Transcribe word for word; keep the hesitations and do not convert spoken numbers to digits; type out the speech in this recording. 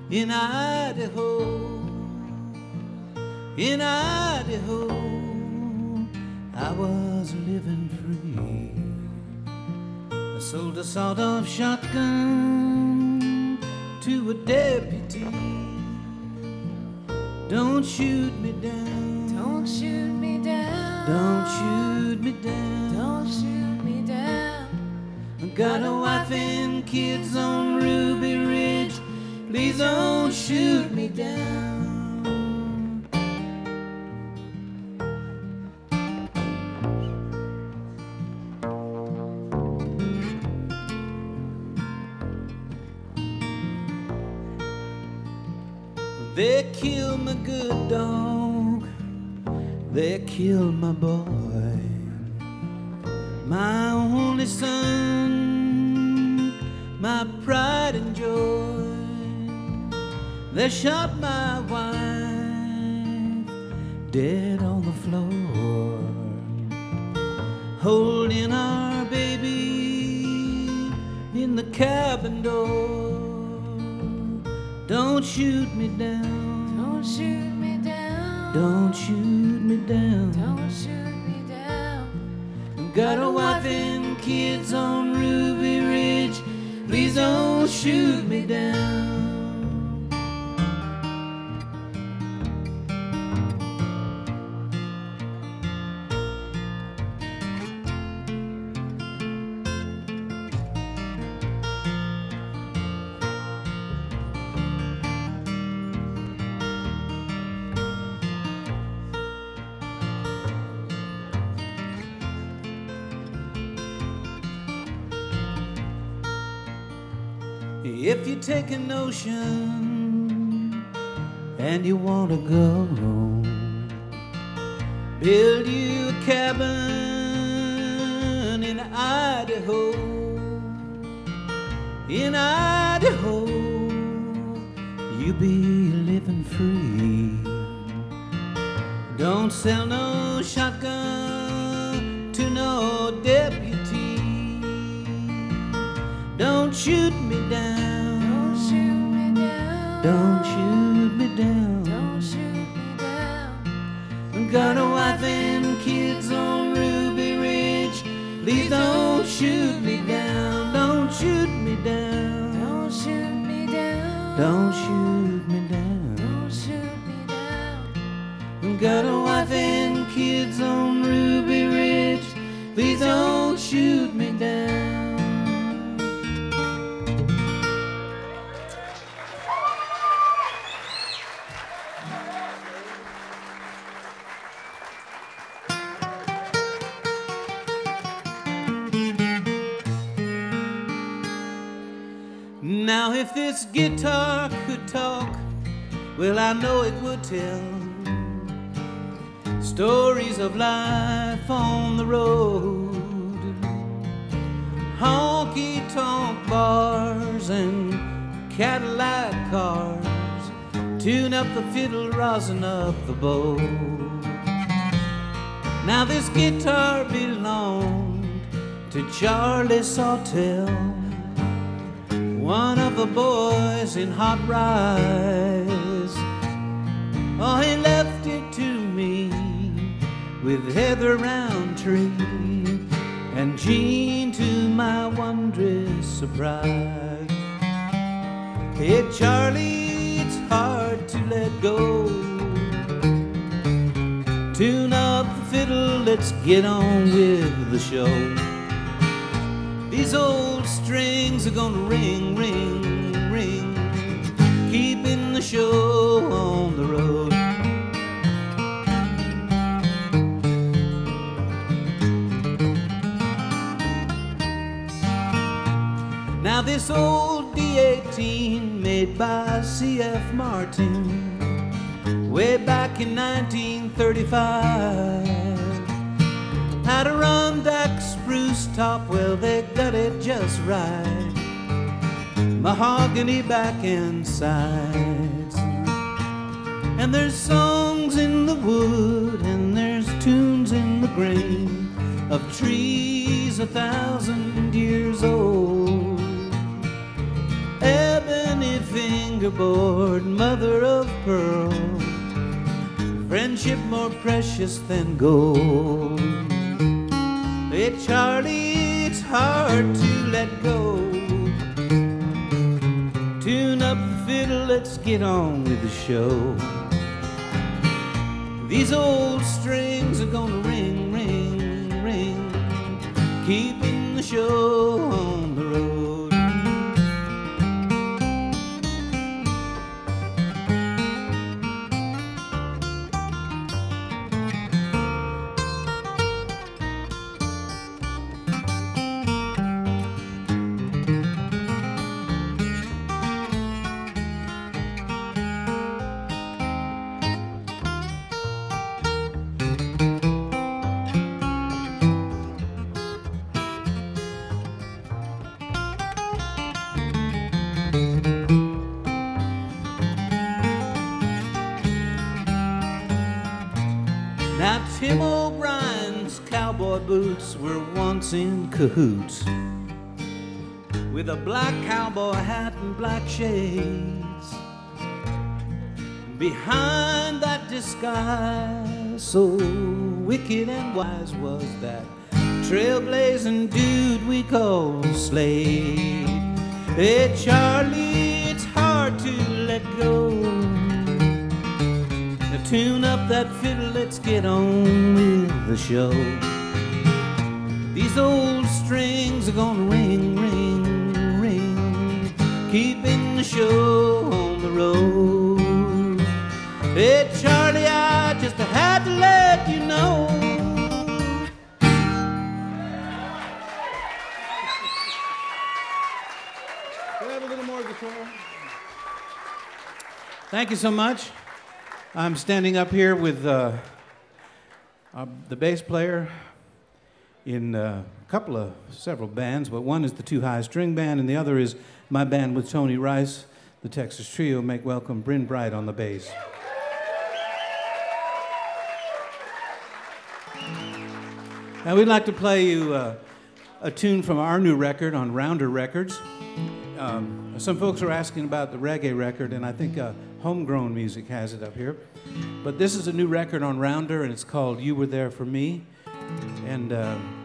in Idaho, in Idaho, I was living free. I sold a sawed-off shotgun to a deputy. Don't shoot me down, don't shoot me down, don't shoot me down, don't shoot me down. I got a wife and kids on Ruby Ridge, please don't shoot me down. They killed my good dog, they killed my boy, my only son, my pride and joy. They shot my wife dead on the floor, holding our baby in the cabin door. Don't shoot me down, don't shoot me down, don't shoot me down, don't shoot me down. Got a wife and kids on Ruby Ridge, please don't shoot me down. If you take a notion and you want to go, build you a cabin in Idaho, in Idaho, you be living free. Don't sell no shotgun to no deputy. Don't shoot me down, don't shoot me down, don't shoot me down, don't shoot me down. Got a wife and kids on Ruby Ridge, please don't shoot me down, don't shoot me down, don't shoot me down, don't shoot me down, don't shoot me down. Got a wife and kids on Ruby Ridge, please don't shoot me down. Now if this guitar could talk, well I know it would tell stories of life on the road, honky-tonk bars and Cadillac cars, tune up the fiddle, rosin up the bow. Now this guitar belonged to Charlie Sawtell, one of the boys in Hot Rice. Oh, he left it to me with Heather Roundtree and Jean, to my wondrous surprise. Hey, Charlie, it's hard to let go. Tune up the fiddle, let's get on with the show. These old strings are gonna ring, ring, ring, keeping the show on the road. Now this old D eighteen made by C F Martin way back in nineteen thirty-five had a Rondac spruce top, well they got it just right, mahogany back and sides. And there's songs in the wood and there's tunes in the grain of trees a thousand years old. Ebony fingers fingerboard, mother of pearl, friendship more precious than gold. Hey, Charlie, it's hard to let go. Tune up the fiddle, let's get on with the show. These old strings are gonna ring, ring, ring, keeping the show on the road. Now Tim O'Brien's cowboy boots were once in cahoots with a black cowboy hat and black shades. Behind that disguise, so wicked and wise was that trailblazing dude we call Slade. Hey, Charlie, it's hard to let go. Now tune up that fiddle, let's get on with the show. These old strings are gonna ring, ring, ring, keeping the show on the road. Hey, Charlie, I just had to let you know. Can I have a little more guitar? Thank you so much. I'm standing up here with uh, uh, the bass player in uh, a couple of several bands, but one is the Two High String Band, and the other is my band with Tony Rice, the Texas Trio. Make welcome Bryn Bright on the bass. Now we'd like to play you uh, a tune from our new record on Rounder Records. Um, some folks are asking about the reggae record, and I think uh, Homegrown Music has it up here. But this is a new record on Rounder, and it's called You Were There For Me. And uh,